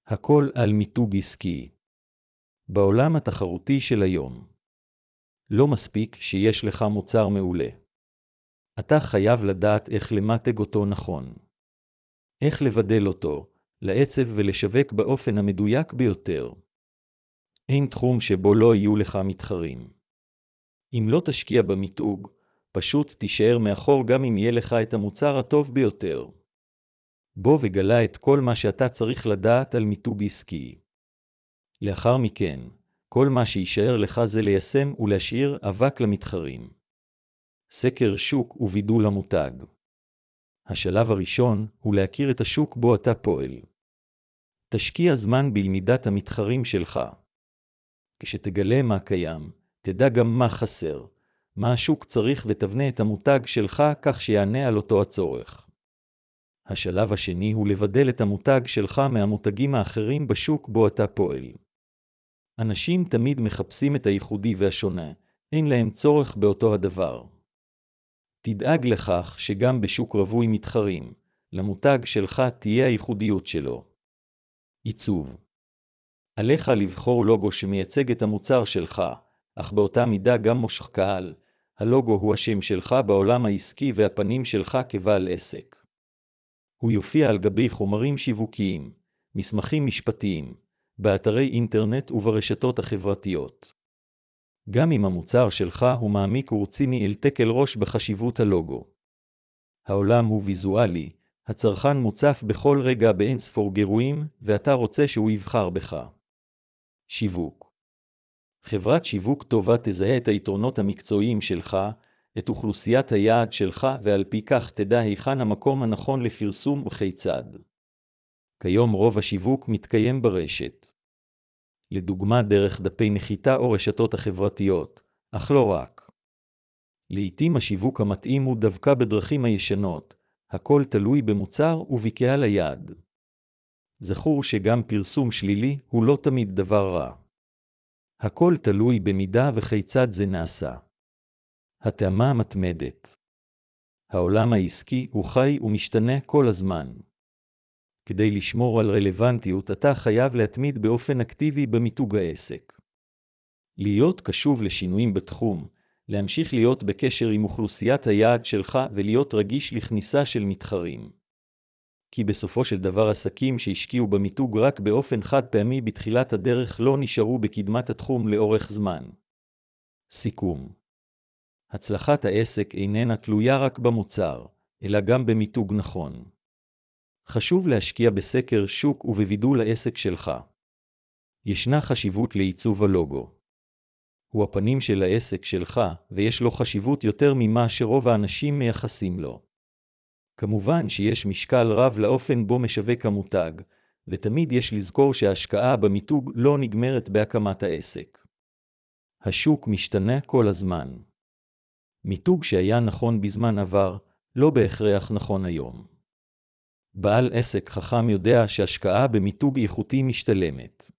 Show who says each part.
Speaker 1: הכל על מיתוג עסקי. בעולם התחרותי של היום, לא מספיק שיש לך מוצר מעולה. אתה חייב לדעת איך למתג אותו נכון. איך לבדל אותו, לעצב ולשווק באופן המדויק ביותר. אין תחום שבו לא יהיו לך מתחרים. אם לא תשקיע במיתוג, פשוט תישאר מאחור גם אם יהיה לך את המוצר הטוב ביותר. בוא וגלה את כל מה שאתה צריך לדעת על מיתוג עסקי. לאחר מכן, כל מה שישאר לך זה ליישם ולהשאיר אבק למתחרים. סקר שוק ובידול המותג. השלב הראשון הוא להכיר את השוק בו אתה פועל. תשקיע זמן בלמידת המתחרים שלך. כשתגלה מה קיים, תדע גם מה חסר, מה השוק צריך ותבנה את המותג שלך כך שיענה על אותו הצורך. השלב השני הוא לבדל את המותג שלך מהמותגים האחרים בשוק בו אתה פועל. אנשים תמיד מחפשים את הייחודי והשונה, אין להם צורך באותו הדבר. תדאג לכך שגם בשוק רווי מתחרים, למותג שלך תהיה הייחודיות שלו. עיצוב. עליך לבחור לוגו שמייצג את המוצר שלך, אך באותה מידה גם מושך קהל. הלוגו הוא השם שלך בעולם העסקי והפנים שלך כבעל עסק. הוא יופיע על גבי חומרים שיווקיים, מסמכים משפטיים, באתרי אינטרנט וברשתות החברתיות. גם אם המוצר שלך הוא מעמיק ורציני אל תקל ראש בחשיבות הלוגו. העולם הוא ויזואלי, הצרכן מוצף בכל רגע באינספור גירויים, ואתה רוצה שהוא יבחר בך. שיווק. חברת שיווק טובה תזהה את היתרונות המקצועיים שלך, את אוכלוסיית היעד שלך, ועל פי כך תדע היכן המקום הנכון לפרסום וכיצד. כיום רוב השיווק מתקיים ברשת. לדוגמה דרך דפי נחיתה או רשתות החברתיות, אך לא רק. לעתים השיווק המתאים הוא דווקא בדרכים הישנות, הכל תלוי במוצר ובקהל היעד. זכור שגם פרסום שלילי הוא לא תמיד דבר רע. הכל תלוי במידה וכיצד זה נעשה. התאמה המתמדת. העולם העסקי הוא חי ומשתנה כל הזמן. כדי לשמור על רלוונטיות אתה חייב להתמיד באופן אקטיבי במיתוג העסק. להיות קשוב לשינויים בתחום, להמשיך להיות בקשר עם אוכלוסיית היעד שלך ולהיות רגיש לכניסה של מתחרים. כי בסופו של דבר עסקים שהשקיעו במיתוג רק באופן חד פעמי בתחילת הדרך לא נשארו בקדמת התחום לאורך זמן. סיכום. הצלחת העסק איננה תלויה רק במוצר, אלא גם במיתוג נכון. חשוב להשקיע בסקר שוק ובבידול העסק שלך. ישנה חשיבות לעיצוב הלוגו. הוא הפנים של העסק שלך, ויש לו חשיבות יותר ממה שרוב האנשים מייחסים לו. כמובן שיש משקל רב לאופן בו משווק המותג, ותמיד יש לזכור שההשקעה במיתוג לא נגמרת בהקמת העסק. השוק משתנה כל הזמן. מיתוג שהיה נכון בזמן עבר, לא בהכרח נכון היום. בעל עסק חכם יודע שהשקעה במיתוג איכותי משתלמת.